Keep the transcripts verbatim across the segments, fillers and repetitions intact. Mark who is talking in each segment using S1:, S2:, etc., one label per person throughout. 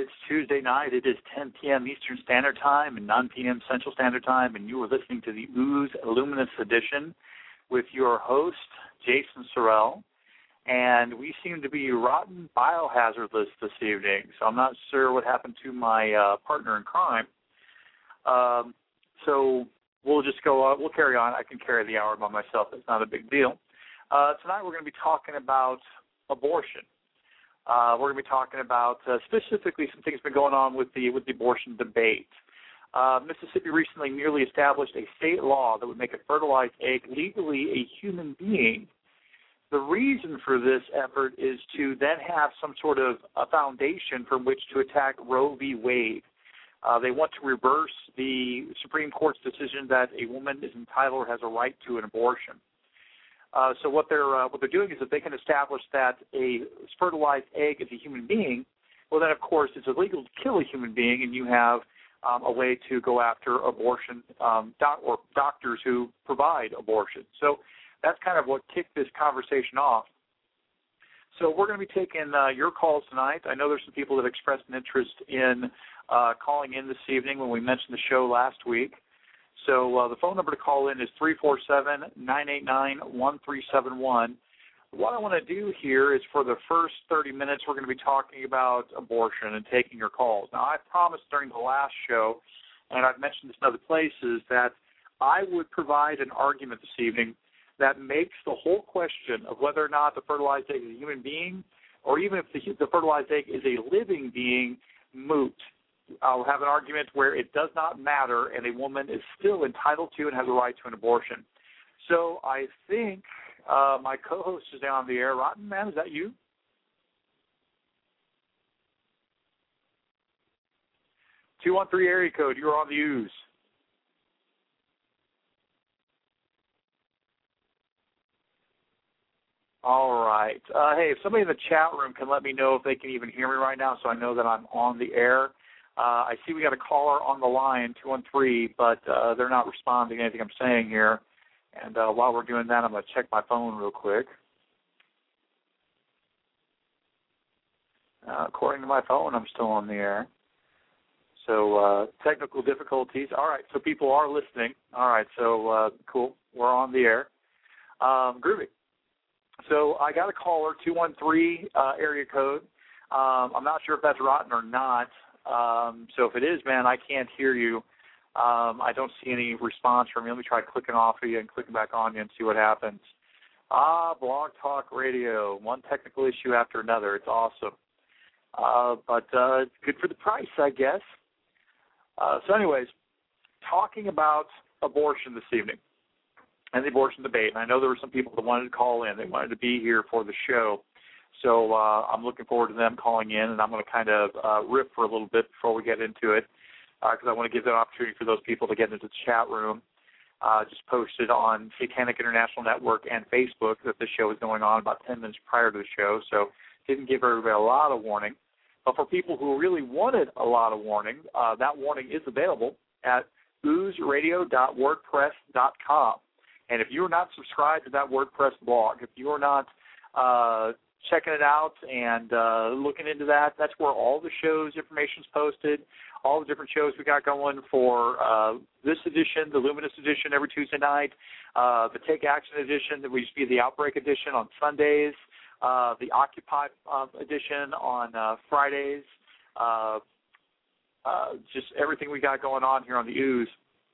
S1: It's Tuesday night. It is ten p.m. Eastern Standard Time and nine p.m. Central Standard Time, and you are listening to the Ooze Luminous Edition with your host, Jason Sorrell. And we seem to be rotten biohazardless this evening, so I'm not sure what happened to my uh, partner in crime. Um, so we'll just go, uh, we'll carry on. I can carry the hour by myself. It's not a big deal. Uh, tonight we're going to be talking about abortion. Uh, we're going to be talking about uh, specifically some things been going on with the with the abortion debate. Uh, Mississippi recently nearly established a state law that would make a fertilized egg legally a human being. The reason for this effort is to then have some sort of a foundation from which to attack Roe v. Wade. Uh, they want to reverse the Supreme Court's decision that a woman is entitled or has a right to an abortion. Uh, so what they're uh, what they're doing is that they can establish that a fertilized egg is a human being. Well, then of course it's illegal to kill a human being, and you have um, a way to go after abortion um, doc- or doctors who provide abortion. So that's kind of what kicked this conversation off. So we're going to be taking uh, your calls tonight. I know there's some people that expressed an interest in uh, calling in this evening when we mentioned the show last week. So uh, the phone number to call in is three four seven, nine eight nine, one three seven one. What I want to do here is for the first thirty minutes, we're going to be talking about abortion and taking your calls. Now, I promised during the last show, and I've mentioned this in other places, that I would provide an argument this evening that makes the whole question of whether or not the fertilized egg is a human being, or even if the, the fertilized egg is a living being, moot. I'll have an argument where it does not matter and a woman is still entitled to and has a right to an abortion. So I think uh, my co-host is down on the air. Rotten Man, is that you? two one three area code, you're on the Ooze. All right. Uh, hey, if somebody in the chat room can let me know if they can even hear me right now so I know that I'm on the air. Uh, I see we got a caller on the line, two one three, but uh, they're not responding to anything I'm saying here. And uh, while we're doing that, I'm going to check my phone real quick. Uh, according to my phone, I'm still on the air. So uh, technical difficulties. All right, so people are listening. All right, so uh, cool. We're on the air. Um, groovy. So I got a caller, two one three uh, area code. Um, I'm not sure if that's rotten or not. Um, so if it is, man, I can't hear you. Um, I don't see any response from you. Let me try clicking off of you and clicking back on you and see what happens. Ah, Blog Talk Radio, one technical issue after another. It's awesome. Uh, but uh, it's good for the price, I guess. Uh, so anyways, talking about abortion this evening and the abortion debate. And I know there were some people that wanted to call in. They wanted to be here for the show. So uh, I'm looking forward to them calling in, and I'm going to kind of uh, riff for a little bit before we get into it because uh, I want to give that opportunity for those people to get into the chat room. Uh, just posted on Satanic International Network and Facebook that this show is going on about ten minutes prior to the show, so didn't give everybody a lot of warning. But for people who really wanted a lot of warning, uh, that warning is available at ooze radio dot wordpress dot com. And if you're not subscribed to that WordPress blog, if you're not uh, checking it out and uh, looking into that, that's where all the shows' information is posted, all the different shows we got going for uh, this edition, the Luminous edition every Tuesday night, uh, the Take Action edition that we used to be the Outbreak edition on Sundays, uh, the Occupy uh, edition on uh, Fridays, uh, uh, just everything we got going on here on the Ooze.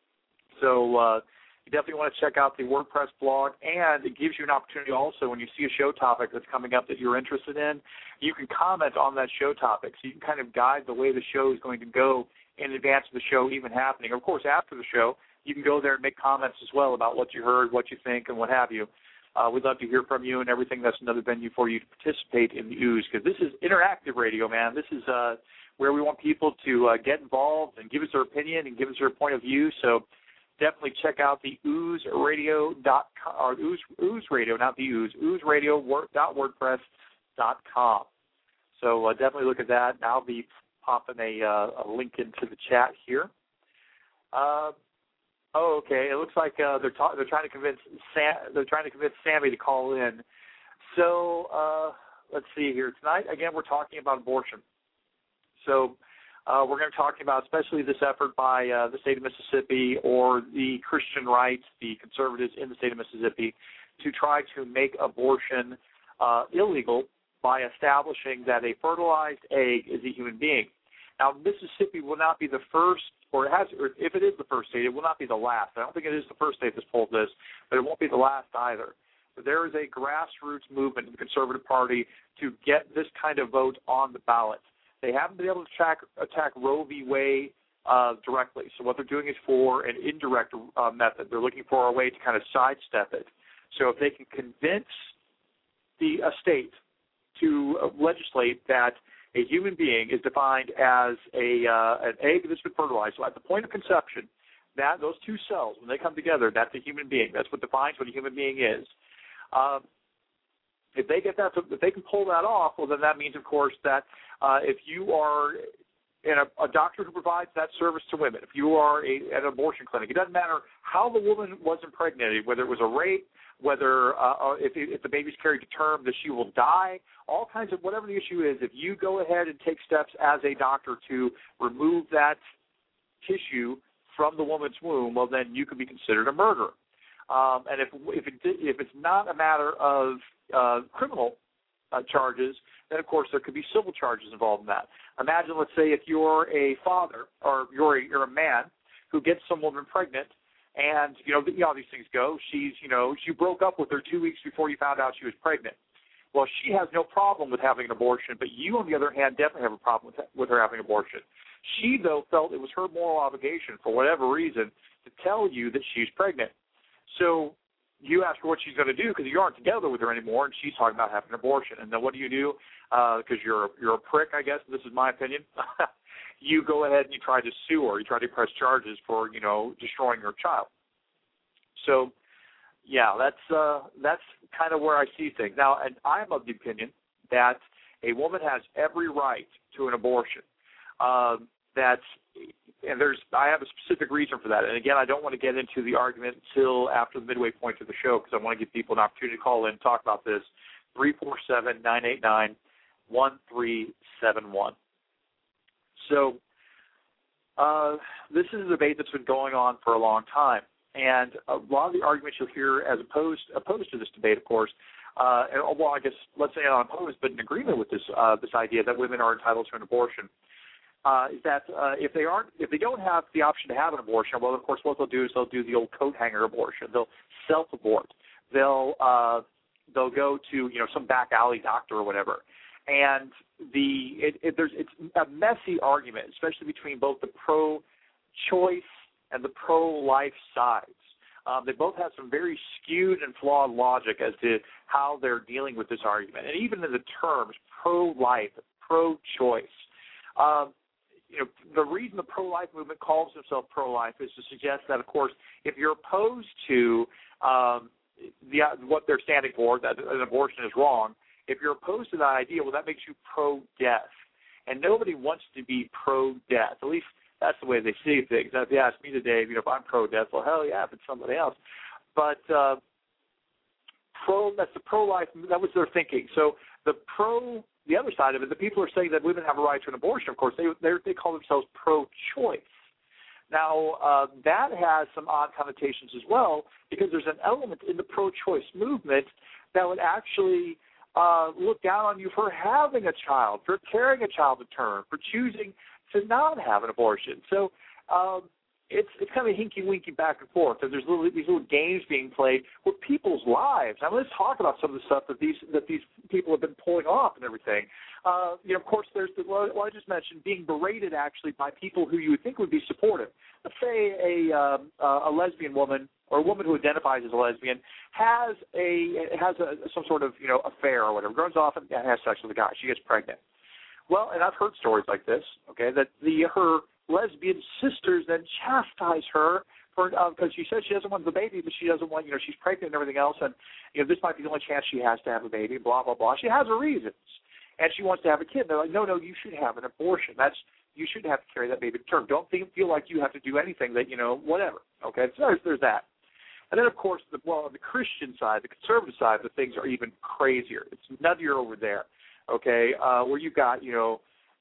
S1: So uh, you definitely want to check out the WordPress blog, and it gives you an opportunity also when you see a show topic that's coming up that you're interested in, you can comment on that show topic. So you can kind of guide the way the show is going to go in advance of the show even happening. Of course, after the show, you can go there and make comments as well about what you heard, what you think, and what have you. Uh, we'd love to hear from you and everything. That's another venue for you to participate in the Ooze, because this is interactive radio, man. This is uh, where we want people to uh, get involved and give us their opinion and give us their point of view. So definitely check out the ooze radio dot com, or ooze, ooze radio, not the ooze, ooze radio dot wordpress dot com. So uh, definitely look at that. And I'll be popping a, uh, a link into the chat here. Uh, oh, okay. It looks like uh, they're ta- they're trying to convince Sam- they're trying to convince Sammy to call in. So uh, let's see here tonight. Again, we're talking about abortion. So uh, we're going to be talking about especially this effort by uh, the state of Mississippi or the Christian rights, the conservatives in the state of Mississippi, to try to make abortion uh, illegal by establishing that a fertilized egg is a human being. Now, Mississippi will not be the first, or it has, or if it is the first state, it will not be the last. I don't think it is the first state that's pulled this, but it won't be the last either. But there is a grassroots movement in the Conservative Party to get this kind of vote on the ballot. They haven't been able to attack, attack Roe v. Wade uh, directly. So what they're doing is for an indirect uh, method. They're looking for a way to kind of sidestep it. So if they can convince the uh, state to uh, legislate that a human being is defined as a uh, an egg that's been fertilized, so at the point of conception, that those two cells, when they come together, that's a human being. That's what defines what a human being is. Um, if they get that, to, if they can pull that off, well, then that means, of course, that uh, if you are in a, a doctor who provides that service to women, if you are a, at an abortion clinic, it doesn't matter how the woman was impregnated, whether it was a rape, whether uh, if, if the baby's carried to term, that she will die, all kinds of whatever the issue is, if you go ahead and take steps as a doctor to remove that tissue from the woman's womb, well, then you could be considered a murderer. Um, and if if, it, if it's not a matter of uh, criminal uh, charges, then, of course, there could be civil charges involved in that. Imagine, let's say, if you're a father or you're a, you're a man who gets some woman pregnant, and, you know, you know how these things go. She's, you know, you broke up with her two weeks before you found out she was pregnant. Well, she has no problem with having an abortion, but you, on the other hand, definitely have a problem with, with her having an abortion. She, though, felt it was her moral obligation, for whatever reason, to tell you that she's pregnant. So you ask her what she's going to do because you aren't together with her anymore, and she's talking about having an abortion. And then what do you do? Because uh, you're, you're a prick, I guess. This is my opinion. You go ahead and you try to sue her. You try to press charges for, you know, destroying her child. So, yeah, that's uh, that's kind of where I see things. Now, and I'm of the opinion that a woman has every right to an abortion. Um, that's and there's I have a specific reason for that. And again, I don't want to get into the argument until after the midway point of the show because I want to give people an opportunity to call in and talk about this. three four seven, nine eight nine, one three seven one. So uh, this is a debate that's been going on for a long time. And a lot of the arguments you'll hear as opposed opposed to this debate, of course, uh, and, well, I guess let's say not opposed, but in agreement with this uh, this idea that women are entitled to an abortion, uh, is that uh, if they aren't, if they don't have the option to have an abortion, well, of course, what they'll do is they'll do the old coat hanger abortion. They'll self-abort. They'll uh, they'll go to you know some back alley doctor or whatever. And the it, it, there's it's a messy argument, especially between both the pro-choice and the pro-life sides. Um, they both have some very skewed and flawed logic as to how they're dealing with this argument. And even in the terms pro-life, pro-choice, um, you know, the reason the pro-life movement calls itself pro-life is to suggest that, of course, if you're opposed to um, the, what they're standing for, that an abortion is wrong, if you're opposed to that idea, well, that makes you pro-death. And nobody wants to be pro-death, at least that's the way they see things. Now, if you ask me today, you know, if I'm pro-death, well, hell yeah, if it's somebody else. But uh, pro, that's the pro-life, that was their thinking. So the pro, the other side of it, the people are saying that women have a right to an abortion, of course, they they call themselves pro-choice. Now, uh, that has some odd connotations as well, because there's an element in the pro-choice movement that would actually uh, look down on you for having a child, for carrying a child to term, for choosing to not have an abortion. So um, it's it's kind of a hinky-winky back and forth. And there's little, these little games being played with people's lives. Now, let's talk about some of the stuff that these that these people have been pulling off and everything. Uh, you know, of course, there's the, what I just mentioned, being berated actually by people who you would think would be supportive. Let's say a um, a lesbian woman or a woman who identifies as a lesbian has a has a, some sort of you know affair or whatever, goes off and has sex with a guy. She gets pregnant. Well, and I've heard stories like this, okay, that the her lesbian sisters then chastise her for because uh, she says she doesn't want the baby, but she doesn't want, you know, she's pregnant and everything else, and, you know, this might be the only chance she has to have a baby, blah, blah, blah. She has her reasons, and she wants to have a kid. They're like, no, no, you should have an abortion. That's you shouldn't have to carry that baby to term. Don't think, feel like you have to do anything that, you know, whatever, okay? So there's, there's that. And then, of course, the, well, on the Christian side, the conservative side, the things are even crazier. It's nuttier over there. Okay, uh, where you got, you know,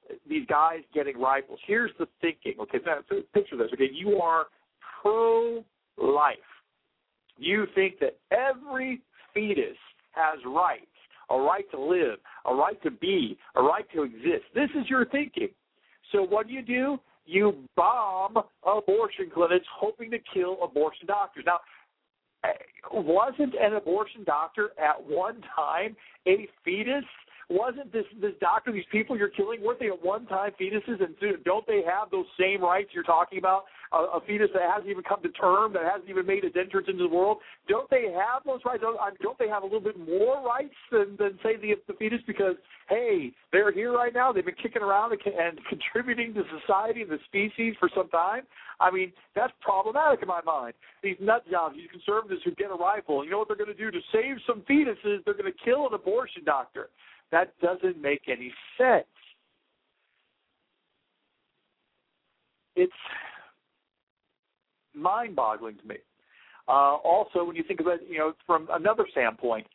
S1: these guys getting rifles. Here's the thinking. Okay, so picture this. Okay, you are pro-life. You think that every fetus has rights, a right to live, a right to be, a right to exist. This is your thinking. So what do you do? You bomb abortion clinics hoping to kill abortion doctors. Now, wasn't an abortion doctor at one time a fetus? Wasn't this this doctor, these people you're killing, weren't they at one time fetuses? And don't they have those same rights you're talking about? A, a fetus that hasn't even come to term, that hasn't even made its entrance into the world, don't they have those rights? Don't, don't they have a little bit more rights than, than say, the, the fetus? Because, hey, they're here right now. They've been kicking around and, and contributing to society and the species for some time. I mean, that's problematic in my mind. These nut jobs, these conservatives who get a rifle, you know what they're going to do? To save some fetuses, they're going to kill an abortion doctor. That doesn't make any sense. It's mind-boggling to me. Uh, also, when you think about it, you know, from another standpoint,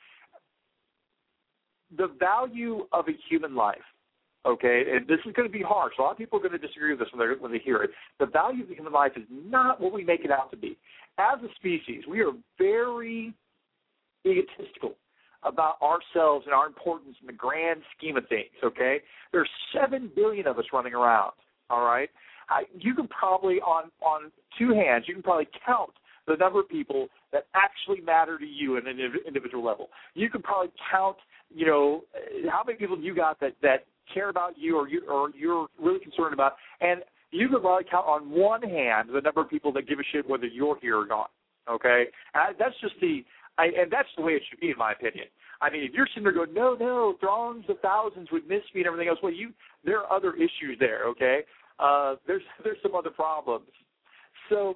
S1: the value of a human life, okay, and this is going to be harsh. A lot of people are going to disagree with this when, when they hear it. The value of the human life is not what we make it out to be. As a species, we are very egotistical about ourselves and our importance in the grand scheme of things, okay? There's seven billion of us running around, all right? I, you can probably, on, on two hands, you can probably count the number of people that actually matter to you at an individual level. You can probably count, you know, how many people you got that, that care about you or, you or you're really concerned about, and you can probably count on one hand the number of people that give a shit whether you're here or not, okay? And that's just the... I, and that's the way it should be, in my opinion. I mean, if you're sitting there going, no, no, throngs of thousands would miss me and everything else, well, you there are other issues there, okay? Uh, there's there's some other problems. So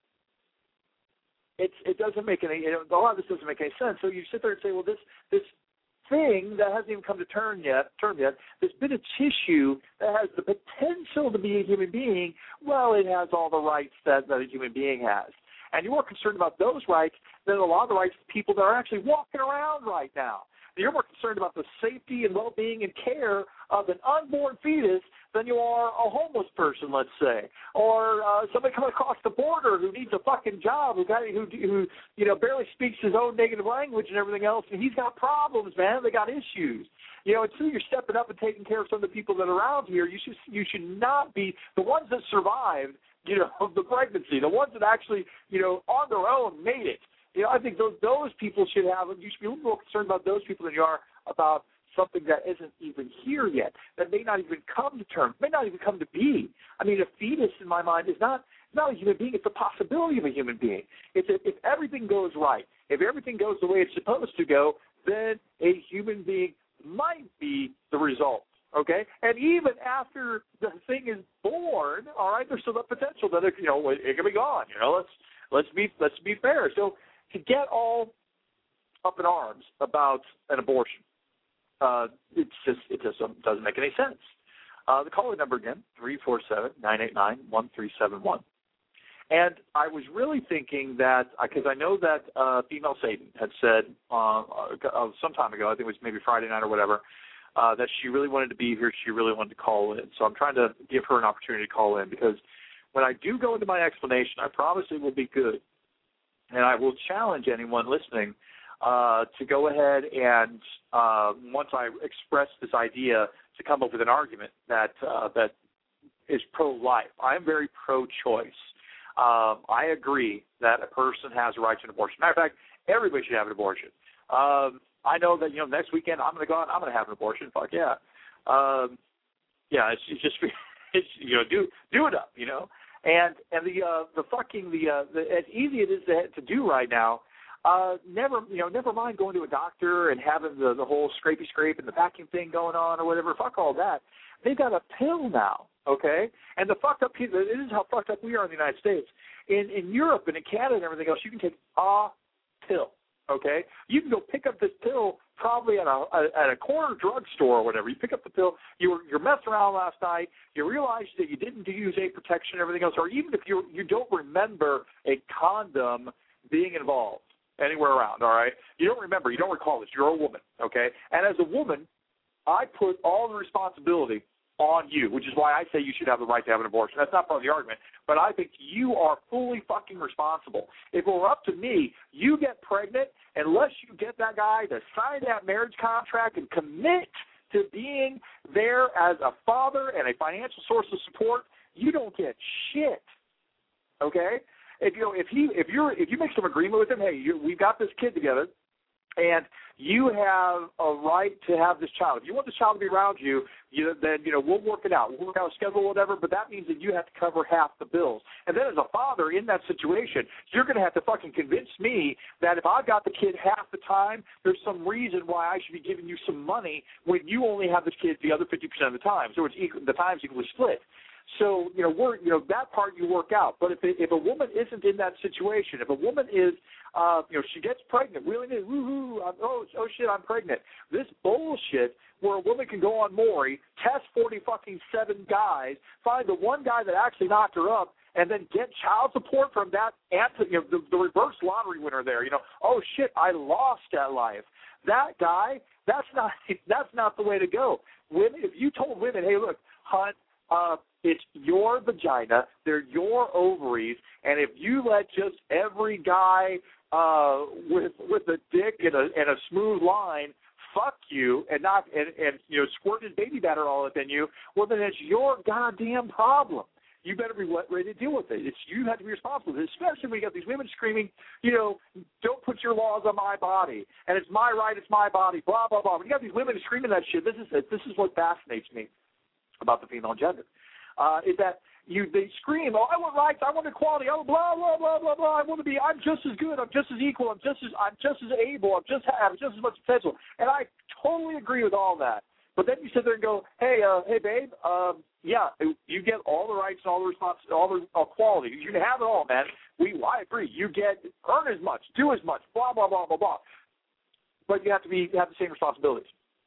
S1: it's it doesn't make any, you know, a lot of this doesn't make any sense. So you sit there and say, well, this this thing that hasn't even come to term yet, term yet, this bit of tissue that has the potential to be a human being, well, it has all the rights that, that a human being has. And you're more concerned about those rights than a lot of the rights of people that are actually walking around right now. You're more concerned about the safety and well-being and care of an unborn fetus than you are a homeless person, let's say, or uh, somebody coming across the border who needs a fucking job, who got who, who you know barely speaks his own negative language and everything else, and he's got problems, man. They got issues. You know, until you're stepping up and taking care of some of the people that are around here, you should you should not be the ones that survived. You know, the pregnancy, the ones that actually, you know, on their own made it. You know, I think those those people should have, you should be a little more concerned about those people than you are about something that isn't even here yet, that may not even come to terms, may not even come to be. I mean, a fetus, in my mind, is not not a human being. It's a possibility of a human being. It's a, if everything goes right, if everything goes the way it's supposed to go, then a human being might be the result. Okay, and even after the thing is born, all right, there's still the potential that it, you know, it, it can be gone. You know, let's let's be let's be fair. So to get all up in arms about an abortion, uh, it's just it just doesn't make any sense. Uh, the caller number again, three four seven, nine eight nine, one three seven one. And I was really thinking that, because I know that uh, Female Satan had said uh, uh, some time ago, I think it was maybe Friday night or whatever, Uh, that she really wanted to be here, she really wanted to call in. So I'm trying to give her an opportunity to call in, because when I do go into my explanation, I promise it will be good. And I will challenge anyone listening uh, to go ahead and, uh, once I express this idea, to come up with an argument that uh, that is pro-life. I am very pro-choice. Um, I agree that a person has a right to an abortion. Matter of fact, everybody should have an abortion. Um, I know that, you know, next weekend I'm going to go out and I'm going to have an abortion. Fuck yeah. Um, yeah, it's, it's just, it's, you know, do do it up, you know. And and the uh, the fucking, the, uh, the as easy it is to, to do right now, uh, never, you know, never mind going to a doctor and having the, the whole scrapey scrape and the vacuum thing going on or whatever. Fuck all that. They've got a pill now, okay? And the fucked up people, this is how fucked up we are in the United States. In, in Europe and in Canada and everything else, you can take a pill. Okay, you can go pick up this pill probably at a, a at a corner drugstore or whatever. You pick up the pill. You were you're messing around last night. You realize that you didn't use a protection and everything else, or even if you you don't remember a condom being involved anywhere around. All right, you don't remember. You don't recall this. You're a woman. Okay, and as a woman, I put all the responsibility on you, which is why I say you should have the right to have an abortion. That's not part of the argument, but I think you are fully fucking responsible. If it were up to me, you get pregnant, unless you get that guy to sign that marriage contract and commit to being there as a father and a financial source of support, you don't get shit. Okay? If you know, if he, if you're, if you make some agreement with him, hey, you, we've got this kid together, and you have a right to have this child. If you want this child to be around you, you then you know we'll work it out. We'll work out a schedule, whatever. But that means that you have to cover half the bills. And then as a father in that situation, you're going to have to fucking convince me that if I've got the kid half the time, there's some reason why I should be giving you some money when you only have this kid the other fifty percent of the time. So it's equal, the time's equally split. So, you know, we're, you know, that part you work out. But if it, if a woman isn't in that situation, if a woman is, uh, you know, she gets pregnant, really, woo-hoo, oh, oh, shit, I'm pregnant. This bullshit where a woman can go on Maury, test forty fucking seven guys, find the one guy that actually knocked her up, and then get child support from that, anti, you know, the, the reverse lottery winner there. You know, oh, shit, I lost that life. That guy, that's not, that's not the way to go. Women, if you told women, hey, look, hunt, Uh, it's your vagina, they're your ovaries, and if you let just every guy uh, with with a dick and a, and a smooth line fuck you and not and, and you know squirt his baby batter all up in you, well then it's your goddamn problem. You better be ready to deal with it. It's you have to be responsible, especially when you got these women screaming, you know, don't put your laws on my body, and it's my right, it's my body, blah blah blah. When you got these women screaming that shit, this is this is what fascinates me about the female gender, uh, is that you they scream, oh, I want rights, I want equality, oh, blah blah blah blah blah. I want to be, I'm just as good, I'm just as equal, I'm just as I'm just as able, I'm just have just as much potential, and I totally agree with all that. But then you sit there and go, hey, uh, hey, babe, um, yeah, you get all the rights and all the responsibility, all the equality. You can have it all, man. We, well, I agree. You get earn as much, do as much, blah blah blah blah blah. But you have to be have the same responsibilities.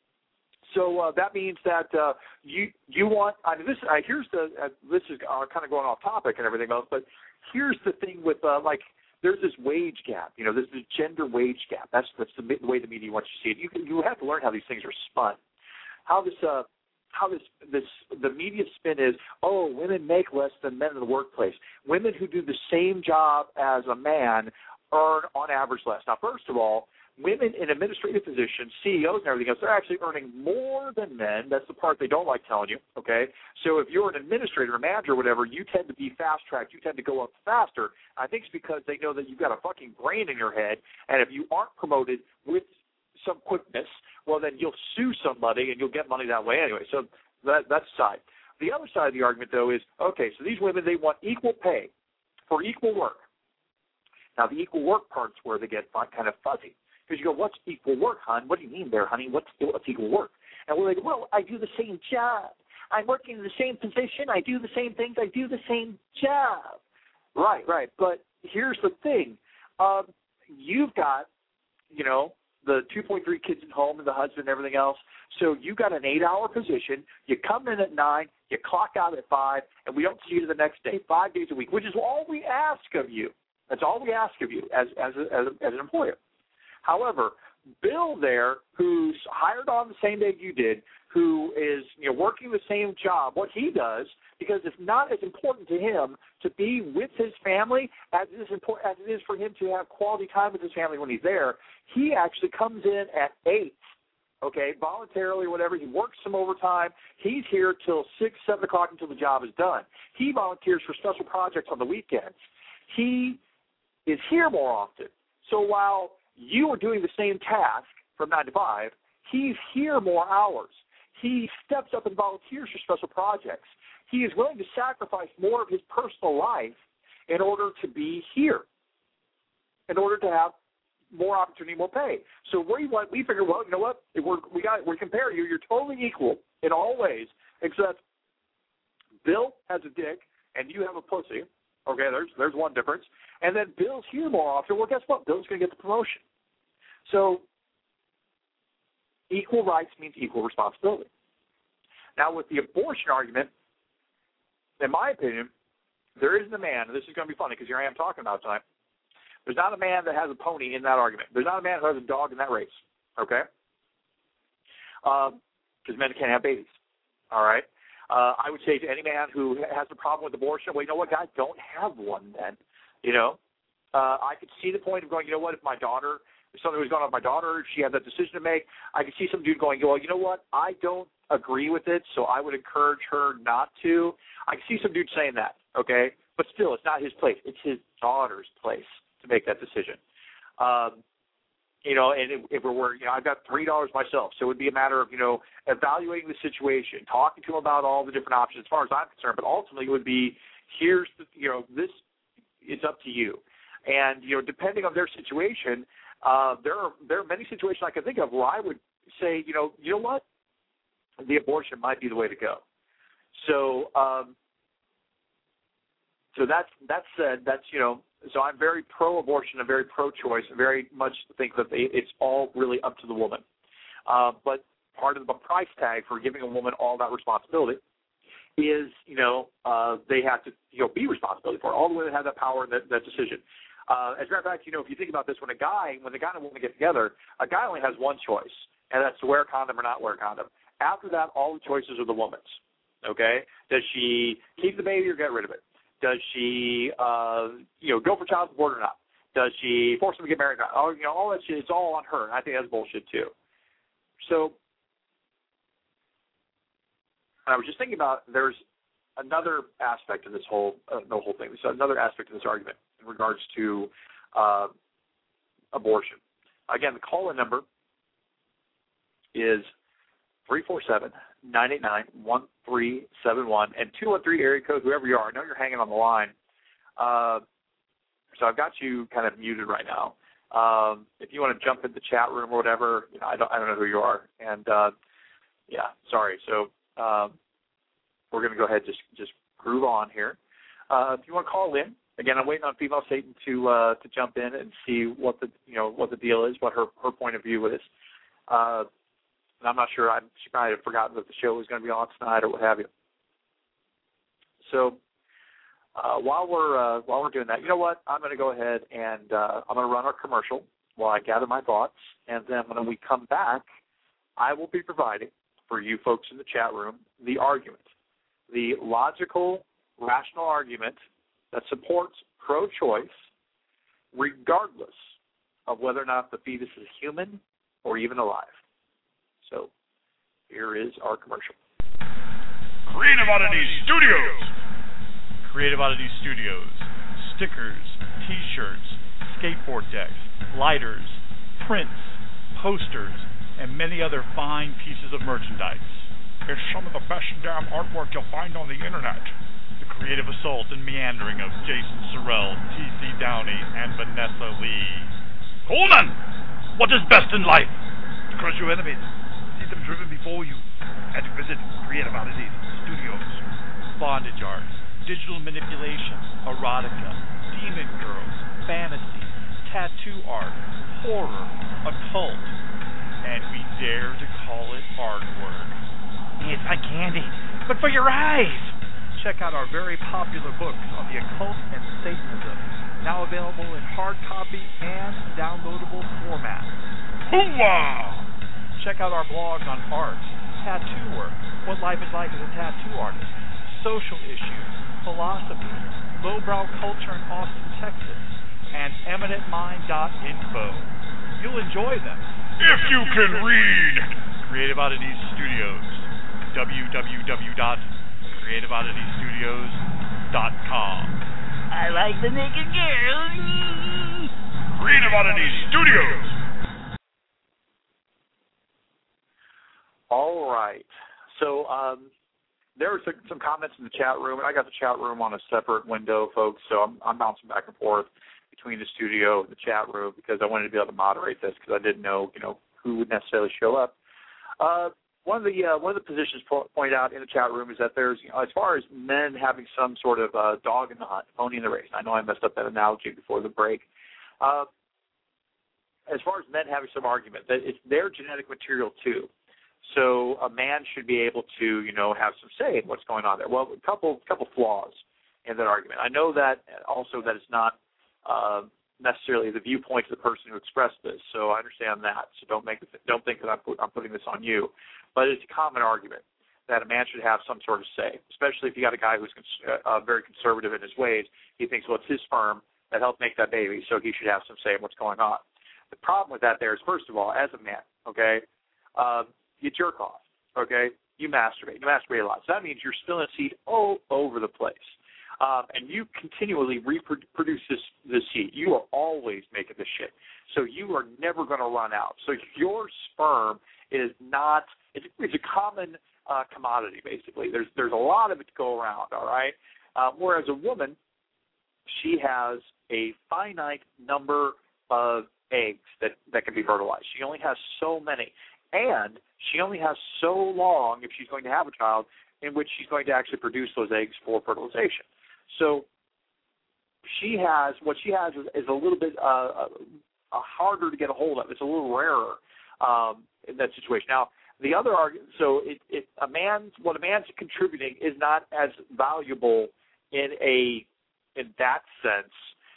S1: So uh, that means that uh, you you want. I mean, this uh, here's the uh, this is uh, kind of going off topic and everything else, but here's the thing with uh, like there's this wage gap. You know, there's this gender wage gap. That's that's the, the way the media wants you to see it. You can, you have to learn how these things are spun. How this uh, how this this the media spin is. Oh, women make less than men in the workplace. Women who do the same job as a man earn on average less. Now, first of all, women in administrative positions, C E Os and everything else, they're actually earning more than men. That's the part they don't like telling you, okay? So if you're an administrator, a manager, or whatever, you tend to be fast-tracked. You tend to go up faster. I think it's because they know that you've got a fucking brain in your head, and if you aren't promoted with some quickness, well, then you'll sue somebody, and you'll get money that way anyway. So that, that's the side. The other side of the argument, though, is, okay, so these women, they want equal pay for equal work. Now, the equal work part's where they get kind of fuzzy. Because you go, what's equal work, hon? What do you mean there, honey? What's, what's equal work? And we're like, well, I do the same job. I'm working in the same position. I do the same things. I do the same job. Right, right. But here's the thing. Um, you've got, you know, the two point three kids at home and the husband and everything else. So you got an eight-hour position. You come in at nine. You clock out at five, and we don't see you the next day, five days a week, which is all we ask of you. That's all we ask of you as as a, as, a, as an employer. However, Bill there, who's hired on the same day you did, who is you know working the same job, what he does, because it's not as important to him to be with his family as it is important as it is for him to have quality time with his family when he's there. He actually comes in at eight, okay, voluntarily or whatever. He works some overtime. He's here till six, seven o'clock until the job is done. He volunteers for special projects on the weekends. He is here more often. So while you are doing the same task from nine to five, he's here more hours. He steps up and volunteers for special projects. He is willing to sacrifice more of his personal life in order to be here, in order to have more opportunity, more pay. So we want, we figure, well, you know what? We're, we got we compare you. You're totally equal in all ways, except Bill has a dick and you have a pussy. Okay, there's there's one difference. And then Bill's here more often. Well, guess what? Bill's going to get the promotion. So equal rights means equal responsibility. Now, with the abortion argument, in my opinion, there isn't a man, and this is going to be funny because here I am talking about it tonight, there's not a man that has a pony in that argument. There's not a man who has a dog in that race, okay? Because um, men can't have babies, all right? Uh, I would say to any man who has a problem with abortion, well, you know what, guys, don't have one then. You know, uh, I could see the point of going, you know what, if my daughter, if something was going on with my daughter, she had that decision to make, I could see some dude going, well, you know what, I don't agree with it, so I would encourage her not to. I could see some dude saying that, okay? But still, it's not his place. It's his daughter's place to make that decision. Um, you know, and if, if it were, you know, I've got three dollars myself, so it would be a matter of, you know, evaluating the situation, talking to him about all the different options as far as I'm concerned, but ultimately it would be, here's the, you know, this, it's up to you. And, you know, depending on their situation, uh, there are there are many situations I can think of where I would say, you know, you know what, the abortion might be the way to go. So, um, so that's that said, that's, you know, so I'm very pro-abortion, I'm very pro-choice, I very much think that they, it's all really up to the woman. Uh, but part of the price tag for giving a woman all that responsibility is, you know, uh, they have to, you know, be responsible for it. All the women have that power and that, that decision. Uh, as a matter of fact, you know, if you think about this, when a guy, when the guy and a woman get together, a guy only has one choice, and that's to wear a condom or not wear a condom. After that, all the choices are the woman's. Okay? Does she keep the baby or get rid of it? Does she, uh, you know, go for child support or not? Does she force them to get married or not? Oh, you know, all that shit, it's all on her. And I think that's bullshit too. So, I was just thinking about there's another aspect of this whole uh, the whole thing. There's another aspect of this argument in regards to uh, abortion. Again, the call-in number is three four seven, nine eight nine, one three seven one and two one three area code, whoever you are. I know you're hanging on the line. Uh, so I've got you kind of muted right now. Um, if you want to jump in the chat room or whatever, you know, I don't I don't know who you are. And, uh, yeah, sorry. So um, we're going to go ahead and just, just groove on here. Uh, if you want to call in, again, I'm waiting on Female Satan to uh, to jump in and see what the you know what the deal is, what her, her point of view is. Uh, and I'm not sure. I'm, she probably had forgotten that the show was going to be on tonight or what have you. So uh, while we're uh, while we're doing that, you know what? I'm going to go ahead and uh, I'm going to run our commercial while I gather my thoughts, and then when we come back, I will be providing for you folks in the chat room the argument, the logical, rational argument that supports pro-choice regardless of whether or not the fetus is human or even alive. So here is our commercial.
S2: Creative Oddities Studios. Creative Oddities Studios. Stickers, T-shirts, skateboard decks, lighters, prints, posters, and many other fine pieces of merchandise. It's some of the best damn artwork you'll find on the internet. The creative assault and meandering of Jason Sorrell, T C Downey, and Vanessa Lee. Coleman! What is best in life? To crush your enemies, see them driven before you, and to visit Creative Oddities Studios. Bondage art, digital manipulation, erotica, demon girls, fantasy, tattoo art, horror, occult, and we dare to call it artwork. It's like candy, but for your eyes! Check out our very popular books on the occult and Satanism, now available in hard copy and downloadable format. Hooah! Check out our blogs on art, tattoo work, what life is like as a tattoo artist, social issues, philosophy, lowbrow culture in Austin, Texas, and eminent mind dot info. You'll enjoy them. If you can read! Creative Oddities Studios. w w w dot creative oddities studios dot com.
S3: I like the naked girl.
S2: Creative Oddities Studios.
S1: All right. So um, there were some, some comments in the chat room, and I got the chat room on a separate window, folks, so I'm, I'm bouncing back and forth between the studio and the chat room because I wanted to be able to moderate this because I didn't know, you know, who would necessarily show up. Uh, one of the uh, one of the positions po- pointed out in the chat room is that there's, you know, as far as men having some sort of uh, dog in the hunt, pony in the race. I know I messed up that analogy before the break. Uh, as far as men having some argument, that it's their genetic material too. So a man should be able to, you know, have some say in what's going on there. Well, a couple couple flaws in that argument. I know that also that it's not uh, necessarily the viewpoint of the person who expressed this, so I understand that. So don't make don't think that I'm, put, I'm putting this on you, but it's a common argument that a man should have some sort of say, especially if you got a guy who's cons- uh, very conservative in his ways. He thinks, well, it's his sperm that helped make that baby, so he should have some say in what's going on. The problem with that there is, first of all, as a man, okay, uh, you jerk off, okay, you masturbate. You masturbate a lot. So that means you're spilling seed all over the place. Um, and you continually reproduce this, this seed. You are always making this shit. So you are never going to run out. So your sperm is not, it's, it's a common uh, commodity, basically. There's there's a lot of it to go around, all right? Um, whereas a woman, she has a finite number of eggs that, that can be fertilized. She only has so many. And she only has so long, if she's going to have a child, in which she's going to actually produce those eggs for fertilization. So she has, what she has is, is a little bit uh, uh, harder to get a hold of. It's a little rarer um, in that situation. Now, the other argument, so it, it, a man's, what a man's contributing is not as valuable in a, in that sense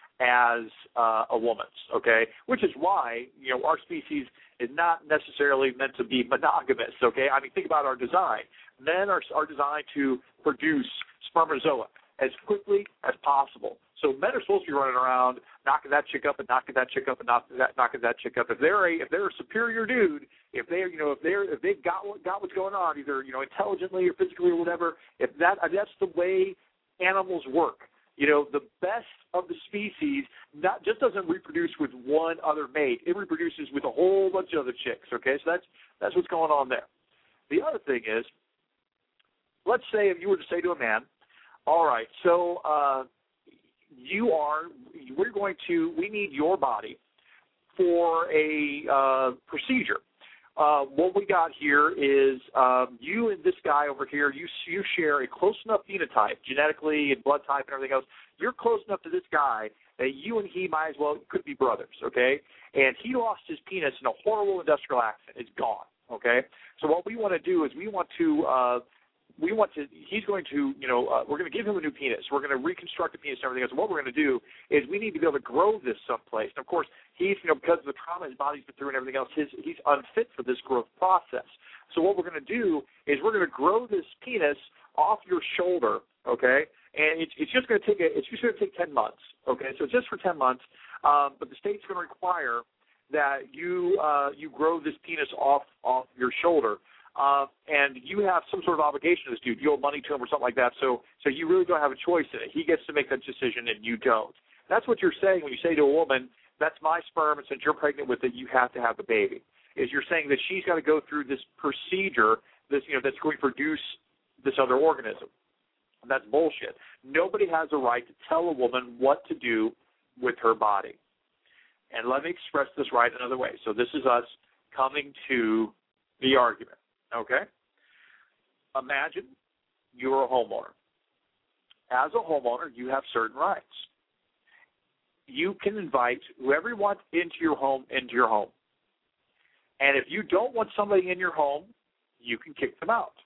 S1: as uh, a woman's, okay? Which is why, you know, our species is not necessarily meant to be monogamous, okay? I mean, think about our design. Men are, are designed to produce spermatozoa as quickly as possible. So men are supposed to be running around knocking that chick up and knocking that chick up and knocking that knocking that chick up. If they're a if they're a superior dude, if they you know if they're if they've got what got what's going on, either you know intelligently or physically or whatever, if that that's the way animals work. You know, the best of the species not just doesn't reproduce with one other mate; it reproduces with a whole bunch of other chicks. Okay, so that's that's what's going on there. The other thing is, let's say if you were to say to a man, all right, so uh, you are, we're going to, we need your body for a uh, procedure. Uh, what we got here is um, you and this guy over here, you you share a close enough phenotype, genetically and blood type and everything else. You're close enough to this guy that you and he might as well could be brothers, okay? And he lost his penis in a horrible industrial accident. It's gone, okay? So what we want to do is we want to uh, we want to, he's going to, you know, uh, we're going to give him a new penis. We're going to reconstruct the penis and everything else. And what we're going to do is we need to be able to grow this someplace. And, of course, he's, you know, because of the trauma his body's been through and everything else, his, he's unfit for this growth process. So what we're going to do is we're going to grow this penis off your shoulder, okay? And it's, it's just going to take a, it's just going to take ten months, okay? So it's just for ten months, um, but the state's going to require that you uh, you grow this penis off off your shoulder. Uh, and you have some sort of obligation to this dude. You owe money to him or something like that, so so you really don't have a choice in it. He gets to make that decision, and you don't. That's what you're saying when you say to a woman, that's my sperm, and since you're pregnant with it, you have to have the baby, is you're saying that she's got to go through this procedure this you know that's going to produce this other organism. And that's bullshit. Nobody has a right to tell a woman what to do with her body. And let me express this right another way. So this is us coming to the argument. Okay? Imagine you're a homeowner. As a homeowner, you have certain rights. You can invite whoever you want into your home into your home. And if you don't want somebody in your home, you can kick them out.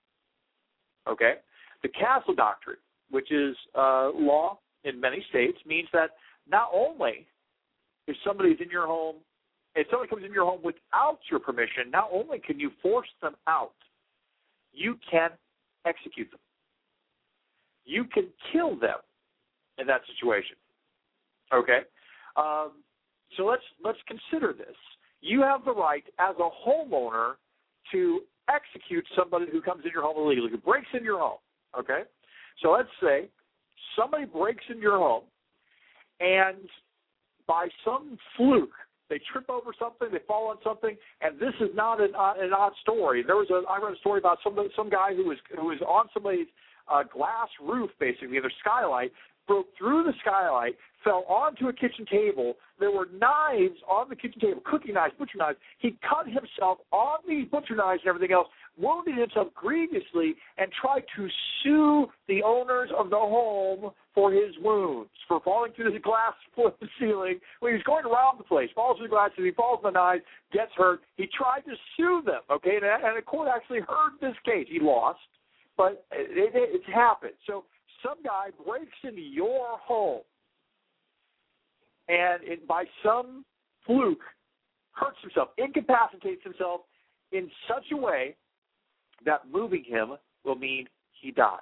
S1: Okay? The Castle Doctrine, which is uh, law in many states, means that not only if somebody's in your home, if somebody comes in your home without your permission, not only can you force them out, you can execute them. You can kill them in that situation. Okay? Um, so let's let's consider this. You have the right as a homeowner to execute somebody who comes in your home illegally, who breaks in your home. Okay? So let's say somebody breaks in your home, and by some fluke, they trip over something, they fall on something, and this is not an, uh, an odd story. There was a I read a story about some some guy who was who was on somebody's uh, glass roof, basically, their skylight, broke through the skylight, fell onto a kitchen table. There were knives on the kitchen table, cooking knives, butcher knives. He cut himself on these butcher knives and everything else, wounded himself grievously, and tried to sue the owners of the home for his wounds, for falling through the glass floor of the ceiling. When he was going around the place, falls through the glass, he falls on the knives, gets hurt. He tried to sue them, okay, and, and the court actually heard this case. He lost, but it, it, it's happened. So some guy breaks into your home and it, by some fluke hurts himself, incapacitates himself in such a way that moving him will mean he dies.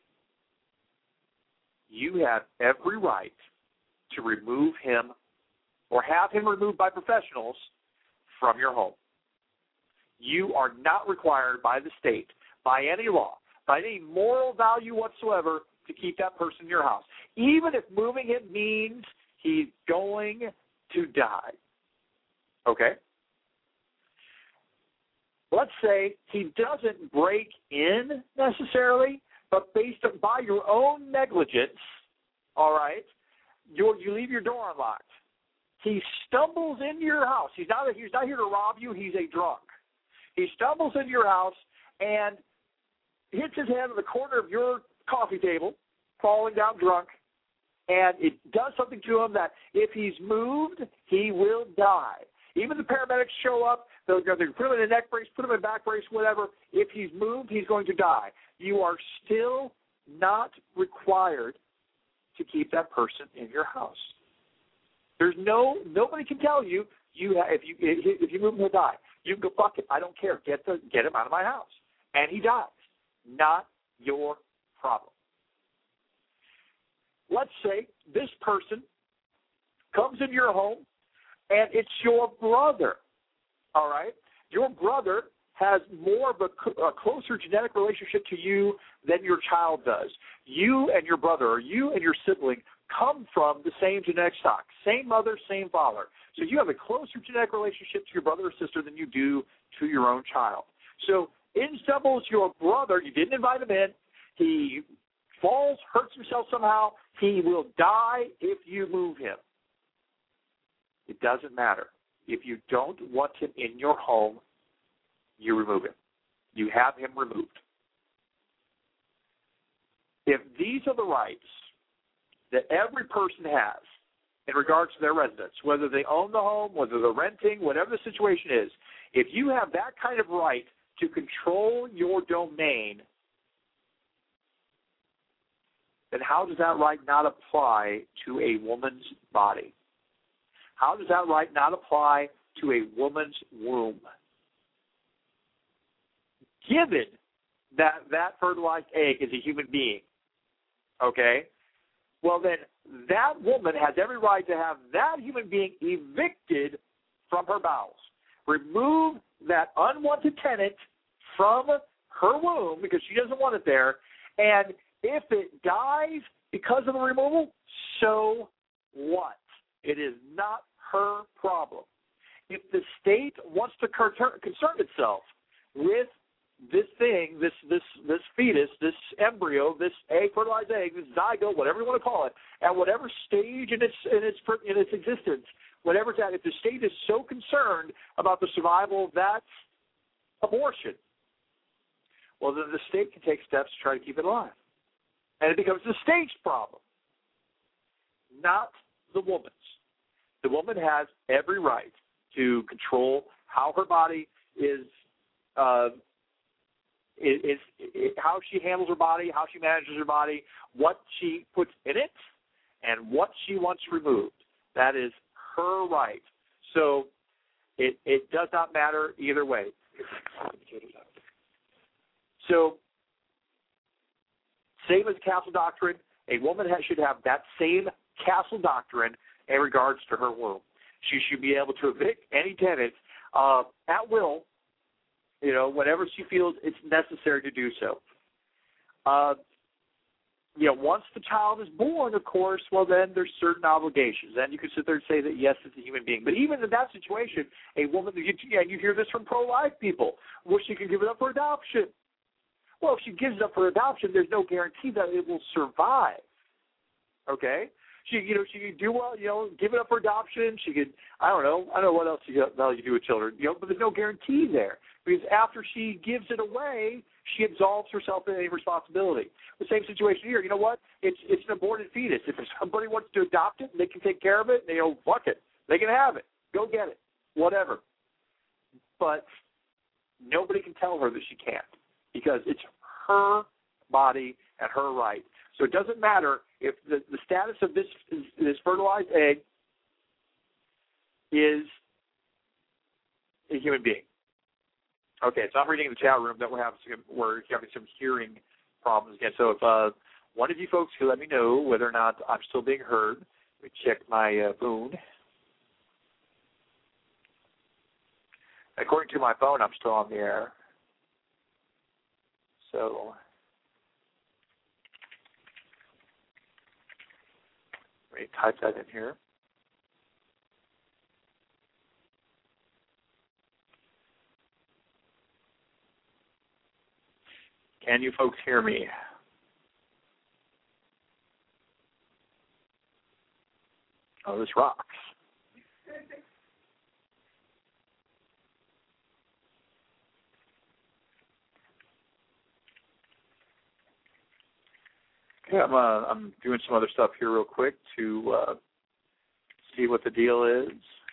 S1: You have every right to remove him or have him removed by professionals from your home. You are not required by the state, by any law, by any moral value whatsoever to keep that person in your house, even if moving him means he's going to die. Okay? Let's say he doesn't break in necessarily, but based on by your own negligence, all right, you you leave your door unlocked. He stumbles into your house. He's not he's not here to rob you. He's a drunk. He stumbles into your house and hits his head on the corner of your coffee table, falling down drunk, and it does something to him that if he's moved, he will die. Even the paramedics show up, they'll, they'll put him in a neck brace, put him in a back brace, whatever. If he's moved, he's going to die. You are still not required to keep that person in your house. There's no, nobody can tell you, you have, if you if you move him, he'll die. You can go, fuck it, I don't care, get the get him out of my house. And he dies. Not your problem. Let's say this person comes into your home and it's your brother, all right? Your brother has more of a, a closer genetic relationship to you than your child does. You and your brother, or you and your sibling, come from the same genetic stock, same mother, same father. So you have a closer genetic relationship to your brother or sister than you do to your own child. So in stumbles your brother, you didn't invite him in, he falls, hurts himself somehow, he will die if you move him. It doesn't matter. If you don't want him in your home, you remove him. You have him removed. If these are the rights that every person has in regards to their residence, whether they own the home, whether they're renting, whatever the situation is, if you have that kind of right to control your domain, then how does that right not apply to a woman's body? How does that right not apply to a woman's womb? Given that that fertilized egg is a human being, okay, well then that woman has every right to have that human being evicted from her bowels. Remove that unwanted tenant from her womb because she doesn't want it there, and if it dies because of the removal, so what? It is not her problem. If the state wants to concern itself with this thing, this this this fetus, this embryo, this egg, fertilized egg, this zygote, whatever you want to call it, at whatever stage in its in its in its existence, whatever it's at, if the state is so concerned about the survival of that abortion, well, then the state can take steps to try to keep it alive. And it becomes the state's problem, not the woman's. The woman has every right to control how her body is, uh, is, is, is, how she handles her body, how she manages her body, what she puts in it, and what she wants removed. That is her right. So it, it does not matter either way. So, same as castle doctrine, a woman has, should have that same castle doctrine in regards to her womb. She should be able to evict any tenant uh, at will, you know, whenever she feels it's necessary to do so. Uh, you know, once the child is born, of course, well, then there's certain obligations. Then you can sit there and say that, yes, it's a human being. But even in that situation, a woman, and you hear this from pro-life people, well, she can give it up for adoption. Well, if she gives it up for adoption, there's no guarantee that it will survive. Okay? She, you know, she could do well, you know, give it up for adoption. She could, I don't know, I don't know what else you, you do with children, you know, but there's no guarantee there because after she gives it away, she absolves herself of any responsibility. The same situation here. You know what? It's it's an aborted fetus. If somebody wants to adopt it, they can take care of it. They know, fuck it, they can have it. Go get it, whatever. But nobody can tell her that she can't because it's her body and her right. So it doesn't matter if the, the status of this this fertilized egg is a human being. Okay, so I'm reading in the chat room that we're having some, we're having some hearing problems again. So if uh, one of you folks could let me know whether or not I'm still being heard. Let me check my uh, phone. According to my phone, I'm still on the air. So let me type that in here. Can you folks hear me? Oh, this rocks. Okay, I'm, uh, I'm doing some other stuff here real quick to uh, see what the deal is.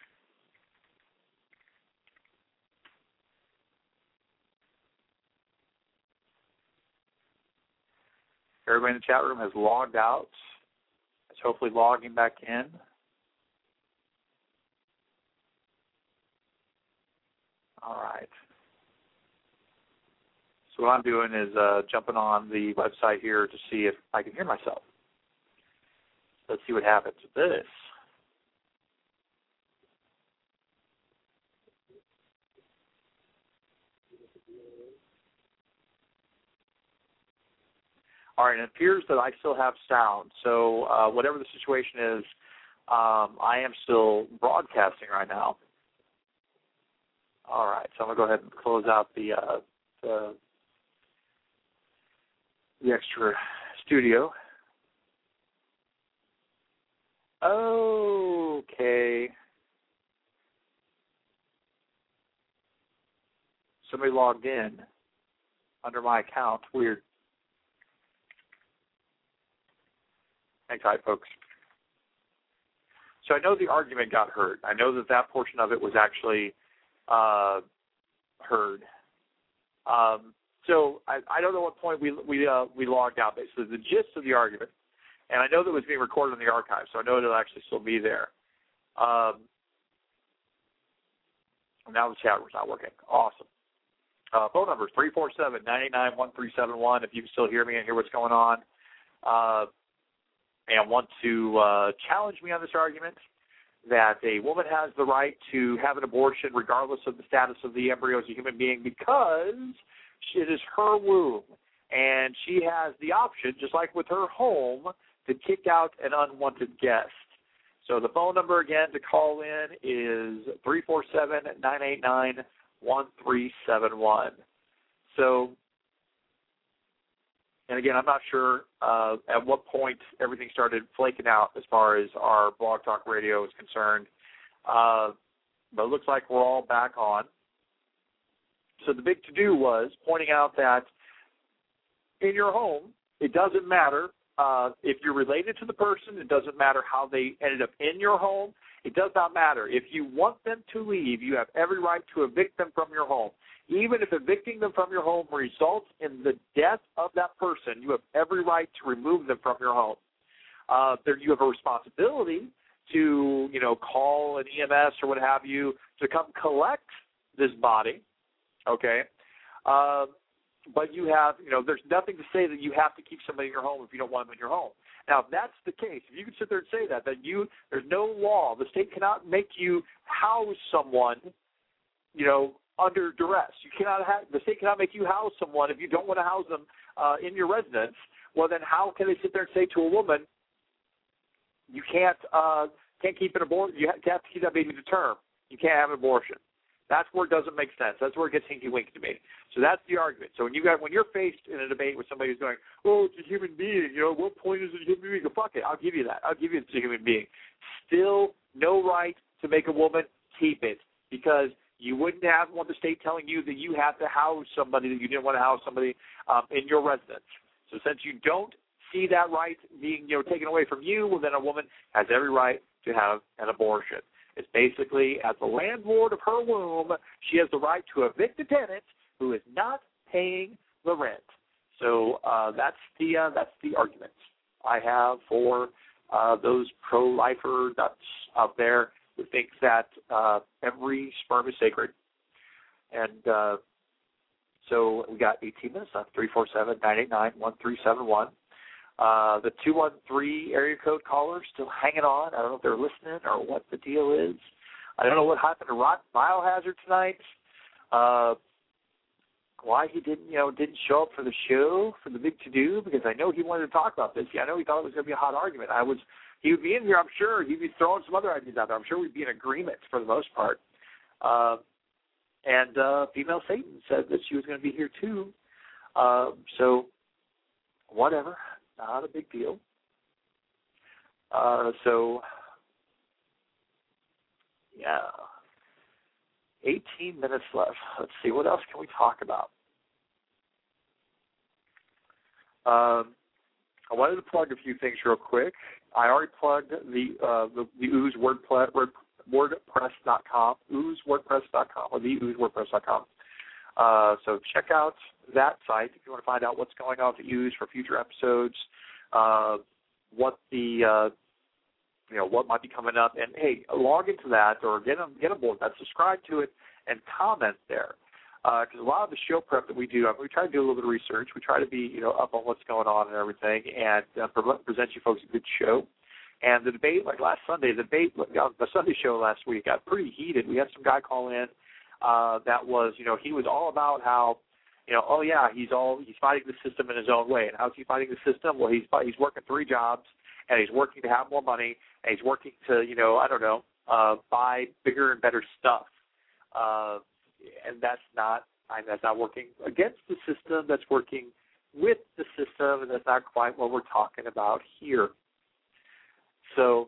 S1: Everybody in the chat room has logged out. It's hopefully logging back in. All right. So what I'm doing is uh, jumping on the website here to see if I can hear myself. Let's see what happens with this. All right, it appears that I still have sound. So uh, whatever the situation is, um, I am still broadcasting right now. All right, so I'm going to go ahead and close out the, uh, the, the extra studio. Okay. Somebody logged in under my account. Weird. Hang tight, folks. So I know the argument got heard. I know that that portion of it was actually uh, heard. Um, so I, I don't know what point we we uh, we logged out. Basically, the gist of the argument, and I know that it was being recorded in the archive, so I know it'll actually still be there. Um, now the chat room's not working. Awesome. Uh, phone number is three four seven, nine eight nine, one three seven one. If you can still hear me and hear what's going on. Uh, and want to uh, challenge me on this argument that a woman has the right to have an abortion regardless of the status of the embryo as a human being because it is her womb, and she has the option, just like with her home, to kick out an unwanted guest. So the phone number, again, to call in is three four seven, nine eight nine, one three seven one. So, and again, I'm not sure uh, at what point everything started flaking out as far as our Blog Talk Radio is concerned, uh, but it looks like we're all back on. So the big to-do was pointing out that in your home, it doesn't matter uh, if you're related to the person. It doesn't matter how they ended up in your home. It does not matter. If you want them to leave, you have every right to evict them from your home. Even if evicting them from your home results in the death of that person, you have every right to remove them from your home. Uh, there, you have a responsibility to, you know, call an E M S or what have you to come collect this body, okay? Uh, but you have, you know, there's nothing to say that you have to keep somebody in your home if you don't want them in your home. Now, if that's the case, if you can sit there and say that, that you, there's no law, the state cannot make you house someone, you know, under duress. You cannot have, the state cannot make you house someone if you don't want to house them uh, in your residence. Well, then how can they sit there and say to a woman, you can't uh, can't keep an abortion, you have to keep that baby to term. You can't have an abortion. That's where it doesn't make sense. That's where it gets hinky-winky to me. So that's the argument. So when you got when you're faced in a debate with somebody who's going, oh, it's a human being, you know, what point is it a human being? Fuck it, I'll give you that. I'll give you it's a human being. Still no right to make a woman keep it because you wouldn't have want the state telling you that you have to house somebody, that you didn't want to house somebody um, in your residence. So since you don't see that right being, you know, taken away from you, well, then a woman has every right to have an abortion. It's basically, as the landlord of her womb, she has the right to evict a tenant who is not paying the rent. So uh, that's the uh, that's the argument I have for uh, those pro-lifer nuts out there who think that uh, every sperm is sacred. And uh, So we got eighteen minutes left, three four seven, nine eight nine, one three seven one. Uh, the two one three area code caller still hanging on. I don't know if they're listening or what the deal is. I don't know what happened to Rod Biohazard tonight. Uh, why he didn't, you know, didn't show up for the show, for the big to-do, because I know he wanted to talk about this. Yeah, I know he thought it was going to be a hot argument. I was, he would be in here, I'm sure. He'd be throwing some other ideas out there. I'm sure we'd be in agreement for the most part. Uh, and uh, Female Satan said that she was going to be here too. Uh, so, whatever. Not a big deal. Uh, so, yeah. eighteen minutes left. Let's see, what else can we talk about? Um, I wanted to plug a few things real quick. I already plugged the uh, the, the Ooze WordPress, Word, WordPress dot com, ooze WordPress dot com, or the Ooze WordPress dot com. Uh, so check out that site if you want to find out what's going on with the Ooze for future episodes, uh, what the uh, you know what might be coming up, and hey, log into that or get on get aboard that, subscribe to it, and comment there. Because uh, a lot of the show prep that we do, I mean, we try to do a little bit of research. We try to be, you know, up on what's going on and everything, and uh, pre- present you folks a good show. And the debate, like last Sunday, the debate, the Sunday show last week got pretty heated. We had some guy call in uh, that was, you know, he was all about how, you know, oh yeah, he's all he's fighting the system in his own way. And how's he fighting the system? Well, he's he's working three jobs, and he's working to have more money, and he's working to, you know, I don't know, uh, buy bigger and better stuff. Uh, and that's not, I mean, that's not working against the system. That's working with the system, and that's not quite what we're talking about here. So,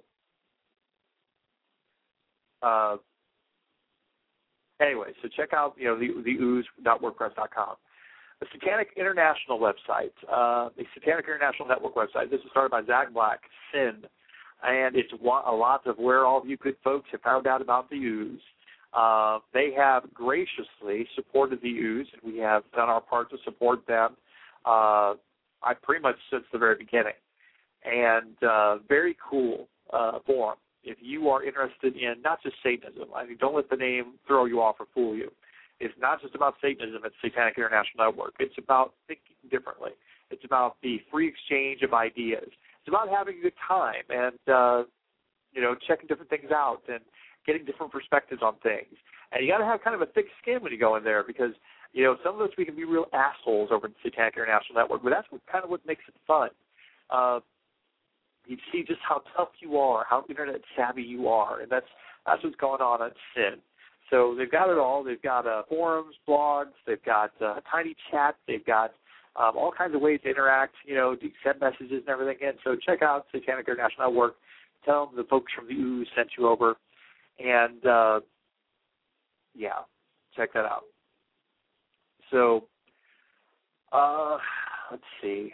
S1: uh, anyway, so check out, you know, the, the ooze dot wordpress dot com. The Satanic International website, uh, the Satanic International Network website. This was started by Zach Black, Sin, and it's a lot of where all of you good folks have found out about the Ooze. Uh, they have graciously supported the Ooze, and we have done our part to support them. Uh, I pretty much since the very beginning, and uh, very cool uh, forum. If you are interested in not just Satanism, I mean, don't let the name throw you off or fool you. It's not just about Satanism at Satanic International Network. It's about thinking differently. It's about the free exchange of ideas. It's about having a good time and uh, you know, checking different things out and getting different perspectives on things. And you got to have kind of a thick skin when you go in there because, you know, some of us, we can be real assholes over at the Satanic International Network, but that's what, kind of what makes it fun. Uh, you see just how tough you are, how internet savvy you are, and that's that's what's going on at Sin. So they've got it all. They've got uh, forums, blogs, they've got uh, tiny chat, they've got um, all kinds of ways to interact, you know, to send messages and everything in. So check out Satanic International Network. Tell them the folks from the Ooze sent you over. And, uh, yeah, check that out. So, uh, let's see.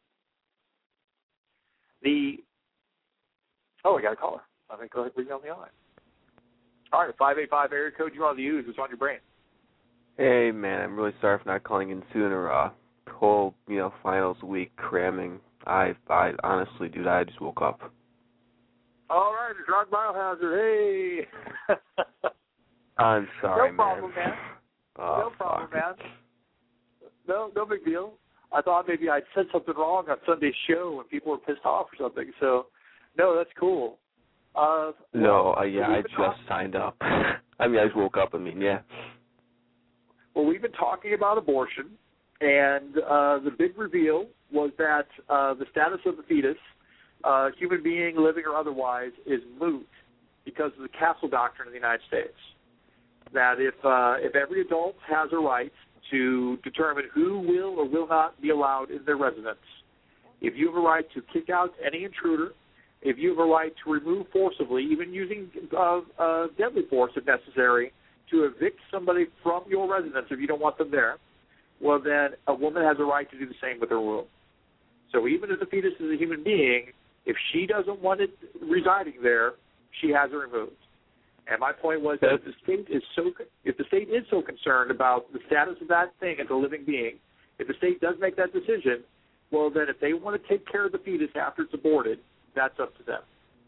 S1: The, oh, we got a caller. I think go ahead and bring you on the line. All right, five eight five area code, you're on the Ooze. What's on your brain?
S4: Hey, man, I'm really sorry for not calling in sooner. Uh, whole, you know, finals week cramming. I, I honestly, dude, I just woke up.
S1: All right, it's Rock Biohazard. Hey.
S4: I'm sorry,
S1: no problem,
S4: man.
S1: man.
S4: Oh,
S1: no problem,
S4: fuck.
S1: man. No, no big deal. I thought maybe I'd said something wrong on Sunday's show and people were pissed off or something. So, no, that's cool. Uh,
S4: no,
S1: well,
S4: uh, yeah, I just talking. signed up. I mean, I just woke up. I mean, yeah.
S1: Well, we've been talking about abortion, and uh, the big reveal was that uh, the status of the fetus, uh, human being, living or otherwise, is moot because of the Castle Doctrine in the United States. That if uh, if every adult has a right to determine who will or will not be allowed in their residence, if you have a right to kick out any intruder, if you have a right to remove forcibly, even using uh, uh, deadly force if necessary, to evict somebody from your residence if you don't want them there, well then a woman has a right to do the same with her womb. So even if the fetus is a human being, if she doesn't want it residing there, she has it removed. And my point was that if the state is so if the state is so concerned about the status of that thing as a living being, if the state does make that decision, well then if they want to take care of the fetus after it's aborted, that's up to them.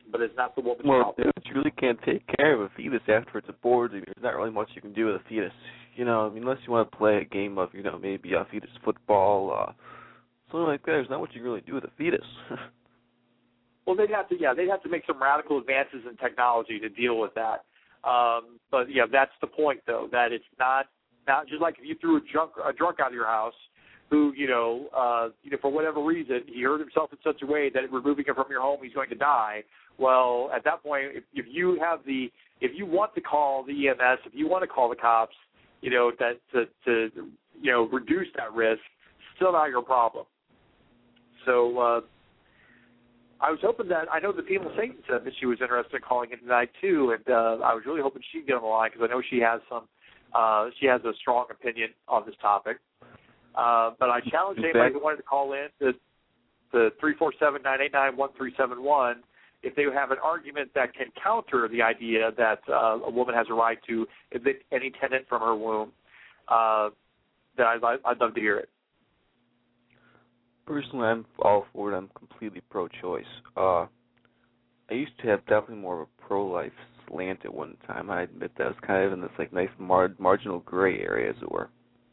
S1: but it's not the woman's
S4: well,
S1: problem.
S4: Well, you really can't take care of a fetus after it's aborted. There's not really much you can do with a fetus. You know, I mean, unless you want to play a game of, you know, maybe a fetus football, uh, something like that. There's not what you can really do with a fetus.
S1: Well, they'd have to, yeah, they'd have to make some radical advances in technology to deal with that. Um, but yeah, that's the point, though, that it's not not just like if you threw a drunk a drunk out of your house, who you know, uh, you know, for whatever reason, he hurt himself in such a way that removing him from your home, he's going to die. Well, at that point, if, if you have the, if you want to call the E M S, if you want to call the cops, you know, that to, to you know reduce that risk, still not your problem. So. Uh, I was hoping that, I know the Penal Satan said that she was interested in calling in tonight, too, and uh, I was really hoping she'd get on the line because I know she has some, uh, she has a strong opinion on this topic. Uh, but I challenge anybody who wanted to call in to the three four seven, nine eight nine, one three seven one if they have an argument that can counter the idea that uh, a woman has a right to evict any tenant from her womb, uh, then I'd, I'd love to hear it.
S4: Personally, I'm all for it. I'm completely pro-choice. Uh, I used to have definitely more of a pro-life slant at one time. I admit that I was kind of in this like nice mar- marginal gray area, as it were.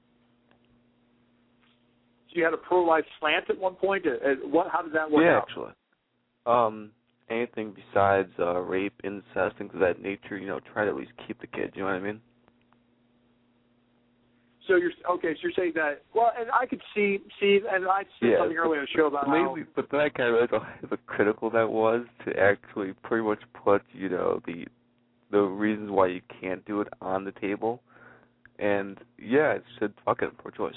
S1: So you had a pro-life slant at one point? Uh, what? How did that work
S4: yeah,
S1: out?
S4: Yeah, actually. Um, anything besides uh, rape, incest, things of that nature, you know, try to at least keep the kid. You know what I mean?
S1: So you're okay. So you're saying that. Well, and I could see, see, and I said
S4: yeah,
S1: something earlier in the show about
S4: mainly,
S1: how.
S4: But then I kind of realized how hypocritical that was to actually pretty much put, you know, the the reasons why you can't do it on the table. And yeah, it said fuck it, pro-choice.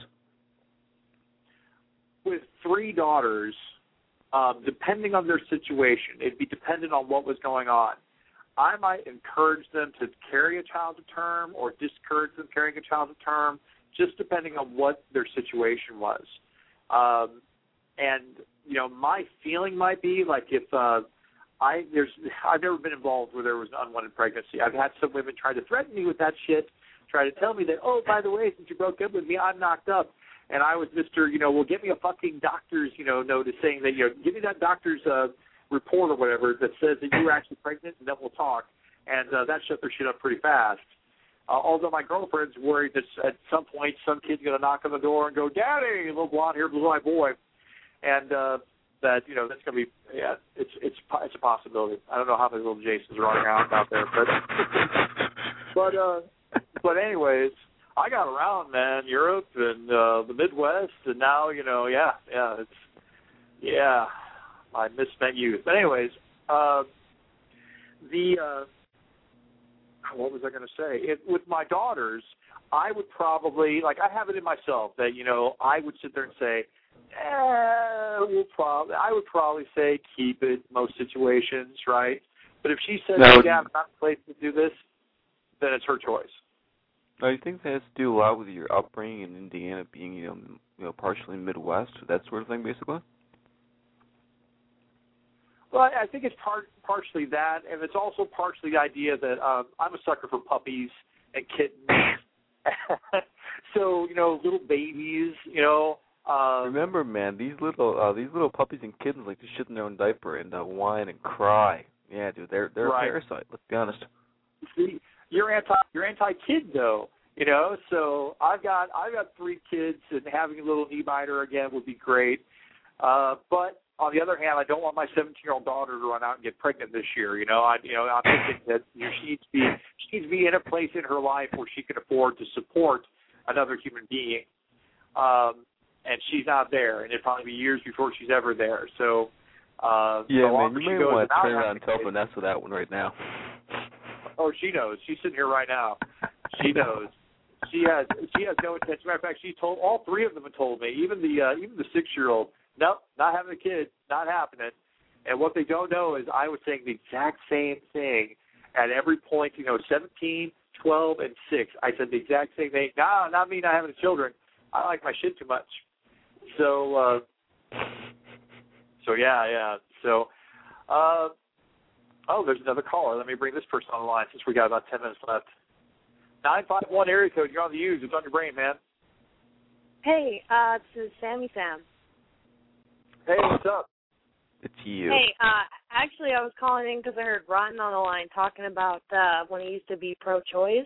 S1: With three daughters, um, depending on their situation, it'd be dependent on what was going on. I might encourage them to carry a child to term or discourage them carrying a child to term, just depending on what their situation was. Um, and, you know, my feeling might be like if uh, I, there's, I've never been involved where there was an unwanted pregnancy. I've had some women try to threaten me with that shit, try to tell me that, oh, by the way, since you broke up with me, I'm knocked up. And I was Mister, you know, well, get me a fucking doctor's, you know, notice saying that, you know, give me that doctor's uh, report or whatever that says that you were actually pregnant, and then we'll talk. And uh, that shut their shit up pretty fast. Uh, although my girlfriend's worried that at some point some kid's going to knock on the door and go, Daddy, little blonde-haired blue-eyed boy. And uh, that, you know, that's going to be, yeah, it's it's it's a possibility. I don't know how many little Jasons are running around out there. But, but, uh, but anyways, I got around, man, Europe and uh, the Midwest, and now, you know, yeah, yeah, it's, yeah, I misspent youth. But anyways, uh, the, uh, what was I going to say? It, with my daughters, I would probably, like, I have it in myself that, you know, I would sit there and say, eh, we'll probably, I would probably say keep it most situations, right? But if she says,
S4: no,
S1: yeah, I'm not the place to do this, then it's her choice.
S4: I think that has to do a lot with your upbringing in Indiana, being, you know, you know, partially Midwest, that sort of thing, basically.
S1: Well, I think it's part partially that, and it's also partially the idea that um, I'm a sucker for puppies and kittens. So, you know, little babies, you know. Um,
S4: Remember, man, these little uh, these little puppies and kittens like to shit in their own diaper and uh, whine and cry. Yeah, dude, they're they're
S1: right.
S4: a parasite. Let's be honest.
S1: See, you're anti you're anti-kid though, you know. So I've got I've got three kids, and having a little knee biter again would be great. Uh, but on the other hand, I don't want my seventeen-year-old daughter to run out and get pregnant this year. You know, I you know I'm thinking that you know, she needs to be she needs to be in a place in her life where she can afford to support another human being, um, and she's not there, and it'll probably be years before she's ever there. So uh,
S4: yeah,
S1: so
S4: man, you may want to turn around and tell Vanessa that one right now.
S1: Oh, she knows. She's sitting here right now. She knows. She has. She has no intention. As a matter of fact, she told all three of them have told me. Even the uh, even the six-year-old. Nope, not having a kid, not happening. And what they don't know is I was saying the exact same thing at every point. You know, seventeen, twelve, and six. I said the exact same thing. Nah, not me not having children. I like my shit too much. So, uh, so yeah, yeah. So. Uh, Oh, there's another caller. Let me bring this person on the line since we got about ten minutes left. nine five one area code. You're on the U's. It's on your brain, man.
S5: Hey, uh, this is Sammy Sam.
S1: Hey, what's up?
S4: It's you.
S5: Hey, uh, actually, I was calling in because I heard Rotten on the line talking about uh, when he used to be pro-choice.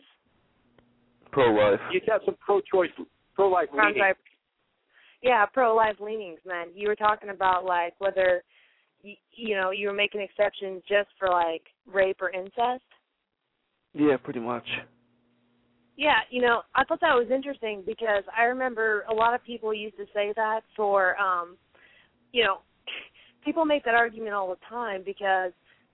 S4: Pro-life.
S1: You have some pro-choice, pro-life leanings.
S5: Sorry. Yeah, pro-life leanings, man. You were talking about, like, whether, you, you know, you were making exceptions just for, like, rape or incest.
S4: Yeah, pretty much.
S5: Yeah, you know, I thought that was interesting because I remember a lot of people used to say that for, um, you know, people make that argument all the time because,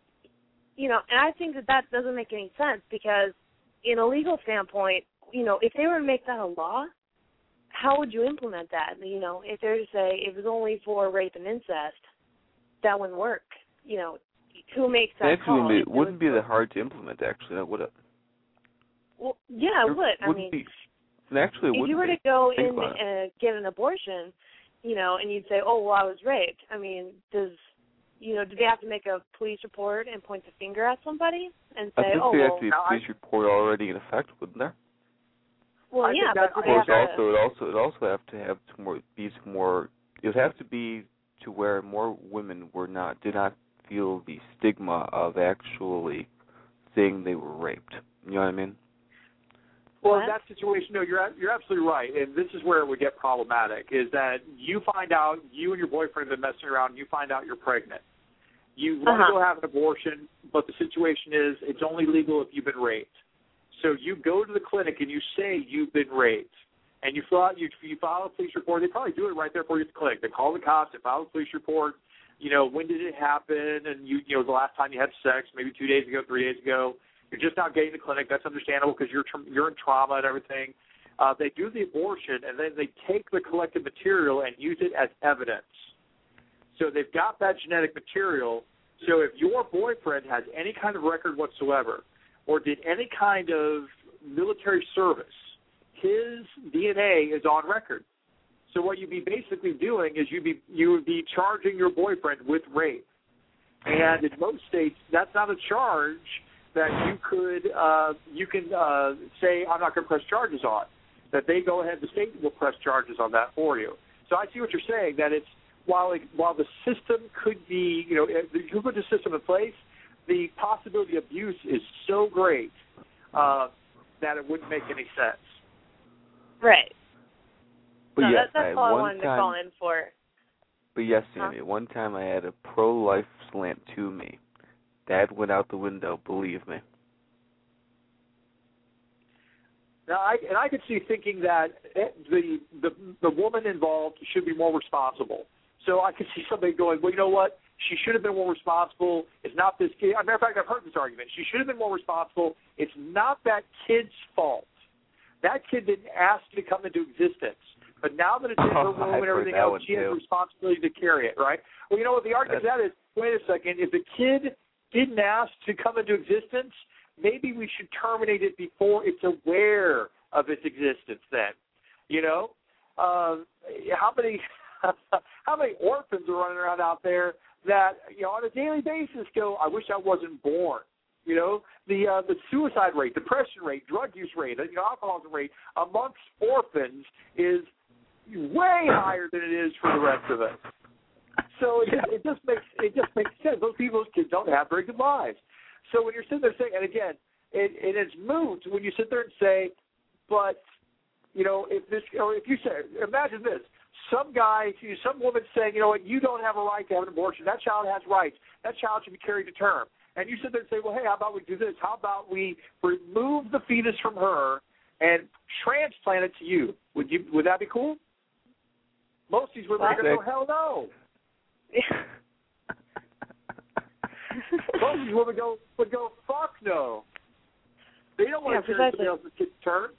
S5: you know, and I think that that doesn't make any sense because in a legal standpoint, you know, if they were to make that a law, how would you implement that? You know, if they were to say it was only for rape and incest, that wouldn't work. You know, who makes that
S4: actually,
S5: call?
S4: It wouldn't be that hard to implement, actually, would it?
S5: Well, yeah, it would. I mean,
S4: be, actually, it
S5: if you were
S4: be.
S5: to go
S4: Think
S5: in and get an abortion, you know, and you'd say, oh, well, I was raped. I mean, does, you know, do they have to make a police report and point the finger at somebody and say,
S4: I think
S5: oh,
S4: there
S5: well,
S4: has to be a police report already in effect, wouldn't there?
S5: Well,
S1: I
S5: yeah,
S1: but
S5: but
S1: they
S5: they
S1: have
S5: have
S4: also,
S5: to,
S4: it also, it also have to have to more, be some more. It would have to be to where more women were not, did not feel the stigma of actually saying they were raped. You know what I mean?
S1: Well,
S5: what?
S1: in that situation, no, you're you're absolutely right, and this is where it would get problematic. Is that you find out you and your boyfriend have been messing around, and you find out you're pregnant. You want
S5: Uh-huh.
S1: to go have an abortion, but the situation is it's only legal if you've been raped. So you go to the clinic and you say you've been raped, and you fill out you you file a police report. They probably do it right there for you at the clinic. They call the cops, they file a police report. You know, when did it happen? And you you know the last time you had sex, maybe two days ago, three days ago. You're just not getting to the clinic. That's understandable because you're you're in trauma and everything. Uh, they do the abortion, and then they take the collected material and use it as evidence. So they've got that genetic material. So if your boyfriend has any kind of record whatsoever or did any kind of military service, his D N A is on record. So what you'd be basically doing is you'd be you would be charging your boyfriend with rape. And in most states, that's not a charge that you could uh, you can uh, say I'm not going to press charges on. That they go ahead, the state will press charges on that for you. So I see what you're saying. That it's while it, while the system could be, you know, if you put the system in place, the possibility of abuse is so great uh, that it wouldn't make any sense.
S5: right.
S4: But
S5: no,
S4: yes,
S5: that, that's
S4: I,
S5: all I
S4: one
S5: wanted
S4: time,
S5: to call in for.
S4: But yes,
S5: Huh?
S4: Sammy, one time I had a pro-life slant to me. That went out the window, believe me.
S1: Now, I, and I could see thinking that the, the the woman involved should be more responsible. So I could see somebody going, well, you know what? She should have been more responsible. It's not this kid. As a matter of fact, I've heard this argument. She should have been more responsible. It's not that kid's fault. That kid didn't ask to come into existence. But now that it's in her
S4: Oh,
S1: womb and everything else, she has the responsibility to carry it, right? Well, you know what the argument of that is, wait a second, if the kid didn't ask to come into existence, maybe we should terminate it before it's aware of its existence then. You know? Uh, how many how many orphans are running around out there that, you know, on a daily basis go, I wish I wasn't born. You know, the uh, the suicide rate, depression rate, drug use rate, you know, alcoholism rate amongst orphans is way higher than it is for the rest of us. So it, it just makes it just makes sense. Those people's kids don't have very good lives. So when you're sitting there saying, and again, it, it is moot when you sit there and say, but you know, if this or if you say, imagine this. Some guy, some woman saying, you know what, you don't have a right to have an abortion. That child has rights. That child should be carried to term. And you sit there and say, well, hey, how about we do this? How about we remove the fetus from her and transplant it to you? Would you? Would that be cool? Most of these women are going to go, hell no. Most of these women go, would go, fuck no. They don't want
S5: yeah,
S1: to carry somebody else's kid's term.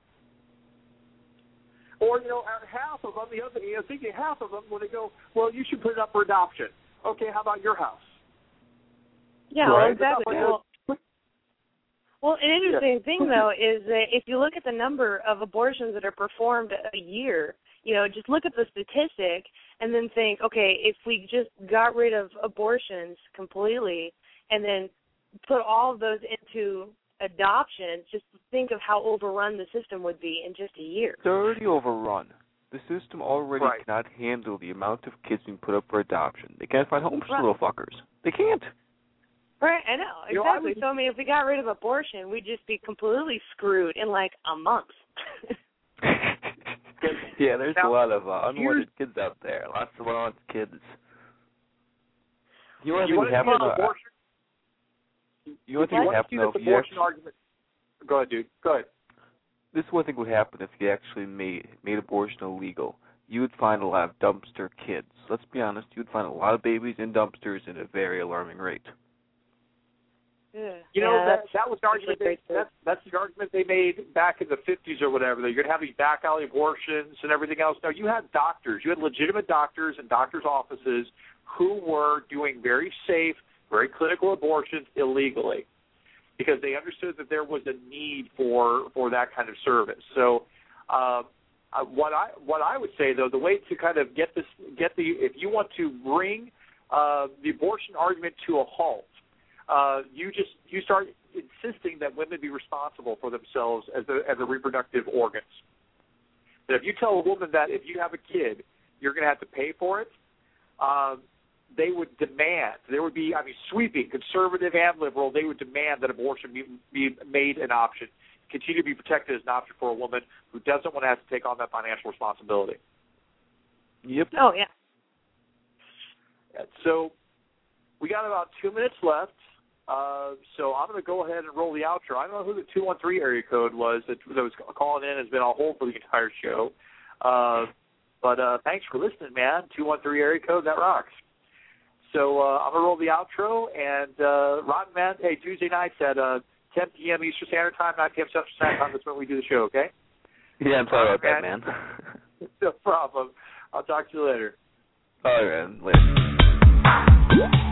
S1: Or, you know, half of them, the other, you know, thinking half of them, when they go, well, you should put it up for adoption. Okay, how about your house?
S5: Yeah,
S1: right?
S5: well, exactly. Well, well, an interesting yeah. thing, though, is that if you look at the number of abortions that are performed a year, you know, just look at the statistic and then think, okay, if we just got rid of abortions completely and then put all of those into adoption, just think of how overrun the system would be in just a year.
S4: It's already overrun. The system already
S1: Right.
S4: cannot handle the amount of kids being put up for adoption. They can't find homes for
S5: Right.
S4: little fuckers. They can't.
S5: Right, I know,
S1: You know, I
S5: exactly.
S1: would-
S5: So, I mean, if we got rid of abortion, we'd just be completely screwed in, like, a month.
S4: Yeah, there's
S1: Now,
S4: a lot of uh, unwanted
S1: here's-
S4: kids out there. Lots of unwanted kids. You want
S1: You
S4: to
S1: want to
S4: happen?
S1: see an
S4: Uh,
S1: abortion?
S4: you want to
S1: You
S4: think
S1: want to
S4: happen
S1: see
S4: though
S1: this
S4: if you
S1: abortion
S4: actually,
S1: argument? Go ahead, dude. Go ahead.
S4: this is what I think would happen if you actually made made abortion illegal. You would find a lot of dumpster kids. Let's be honest, you would find a lot of babies in dumpsters at a very alarming rate.
S5: Yeah.
S1: You know,
S5: Yeah,
S1: that
S5: that's-
S1: that was the argument. They,
S5: great too.
S1: that's that's the argument they made back in the fifties or whatever. That you're going to have these back alley abortions and everything else. No, you had doctors. You had legitimate doctors and doctors' offices who were doing very safe, very clinical abortions illegally because they understood that there was a need for for that kind of service. So, uh, uh, what I what I would say though, the way to kind of get this get the if you want to bring uh, the abortion argument to a halt. Uh, you just you start insisting that women be responsible for themselves as a, as a reproductive organs. That if you tell a woman that if you have a kid, you're going to have to pay for it, um, they would demand. There would be, I mean, sweeping, conservative and liberal. They would demand that abortion be, be made an option, continue to be protected as an option for a woman who doesn't want to have to take on that financial responsibility.
S4: Yep.
S5: Oh, yeah.
S1: So we got about two minutes left. Uh, so I'm going to go ahead and roll the outro. I don't know who the two one three area code was that, that was calling in. Has been on hold for the entire show. Uh, but uh, thanks for listening, man. two one three area code, that rocks. So uh, I'm going to roll the outro. And uh, Rotten Man, hey, Tuesday nights at uh, ten p.m. Eastern Standard Time, nine p.m. Central Standard Time. That's when we do the show, okay?
S4: Yeah, I'm sorry
S1: All
S4: about
S1: right,
S4: that, man.
S1: No problem. I'll talk to you later.
S4: All right, later.